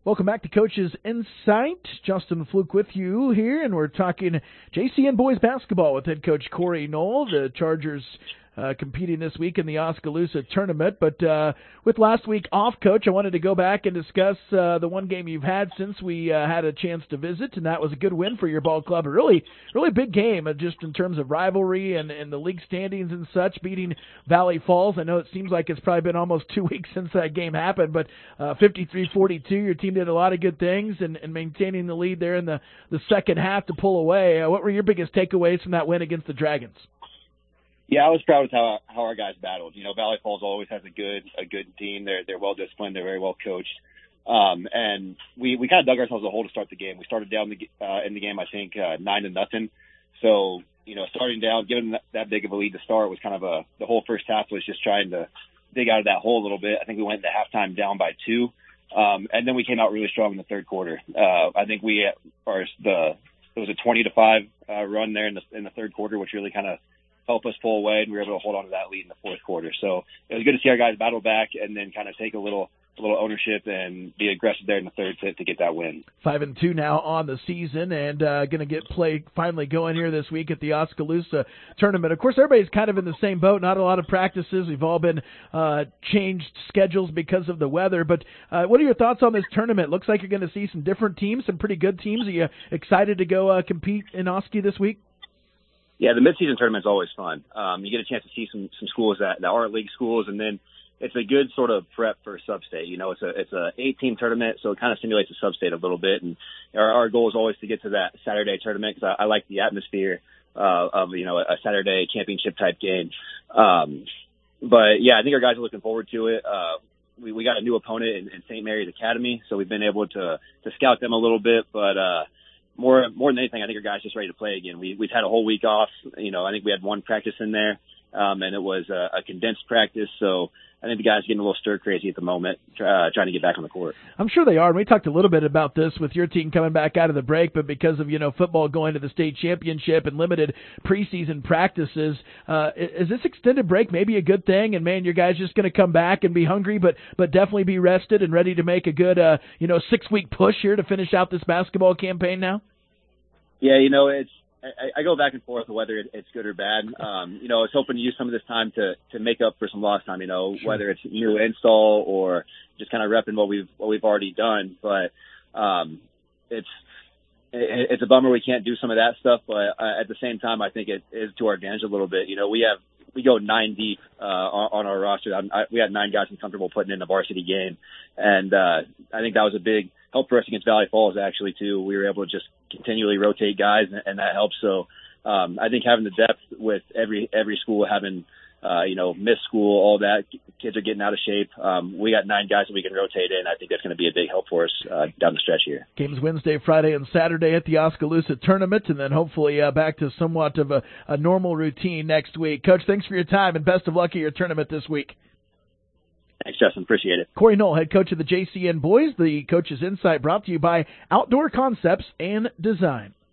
Welcome back to Coach's Insight. Justin Fluke with you here, and we're talking JCN boys basketball with head coach Corey Knoll. The Chargers competing this week in the Oskaloosa tournament. But with last week off, Coach, I wanted to go back and discuss the one game you've had since we had a chance to visit, and that was a good win for your ball club. A really big game, just in terms of rivalry and the league standings and such, beating Valley Falls. I know it seems like it's probably been almost 2 weeks since that game happened, but 53-42, your team did a lot of good things and maintaining the lead there in the second half to pull away. What were your biggest takeaways from that win against the Dragons? Yeah, I was proud of how our guys battled. You know, Valley Falls always has a good team. They're well disciplined. They're very well coached. And we kind of dug ourselves a hole to start the game. We started down in the game, I think, 9-0. So, you know, starting down, given that big of a lead to start was kind of the whole first half was just trying to dig out of that hole a little bit. I think we went into halftime down by 2. And then we came out really strong in the third quarter. I think it was a 20-5 run there in the third quarter, which really kind of help us pull away, and we were able to hold on to that lead in the fourth quarter. So it was good to see our guys battle back and then kind of take a little ownership and be aggressive there in the third to get that win. 5-2 now on the season, and going to get play finally going here this week at the Oskaloosa tournament. Of course, everybody's kind of in the same boat. Not a lot of practices. We've all been changed schedules because of the weather. But what are your thoughts on this tournament? Looks like you're going to see some different teams, some pretty good teams. Are you excited to go compete in Oski this week? Yeah, the midseason tournament is always fun. You get a chance to see some schools that aren't league schools, and then it's a good sort of prep for sub-state. You know, it's a 8-team tournament, so it kind of simulates a sub-state a little bit. And our goal is always to get to that Saturday tournament because I like the atmosphere of, you know, a Saturday championship type game. But yeah, I think our guys are looking forward to it. We got a new opponent in St. Mary's Academy, so we've been able to scout them a little bit, but more than anything, I think our guys are just ready to play again. We've had a whole week off. You know, I think we had one practice in there, and it was a condensed practice. So I think the guys are getting a little stir crazy at the moment, trying to get back on the court. I'm sure they are. And we talked a little bit about this with your team coming back out of the break, but because of, you know, football going to the state championship and limited preseason practices, is this extended break maybe a good thing? And man, your guys just going to come back and be hungry, but definitely be rested and ready to make a good, 6-week push here to finish out this basketball campaign now? Yeah, you know, I go back and forth whether it's good or bad. You know, I was hoping to use some of this time to make up for some lost time, you know, sure, whether it's new install or just kind of repping what we've already done. But it's a bummer we can't do some of that stuff. But at the same time, I think it is to our advantage a little bit. You know, we go 9 deep on our roster. We had 9 guys comfortable putting in a varsity game, and I think that was a big help for us against Valley Falls. Actually, too, we were able to just continually rotate guys, and that helps. So I think having the depth with every school having missed school, all that, kids are getting out of shape. We got 9 guys that we can rotate in. I think that's going to be a big help for us down the stretch here. Games Wednesday, Friday, and Saturday at the Oskaloosa tournament, and then hopefully back to somewhat of a normal routine next week. Coach, thanks for your time, and best of luck at your tournament this week. Thanks, Justin. Appreciate it. Corey Knoll, head coach of the JCN boys. The Coach's Insight brought to you by Outdoor Concepts and Design.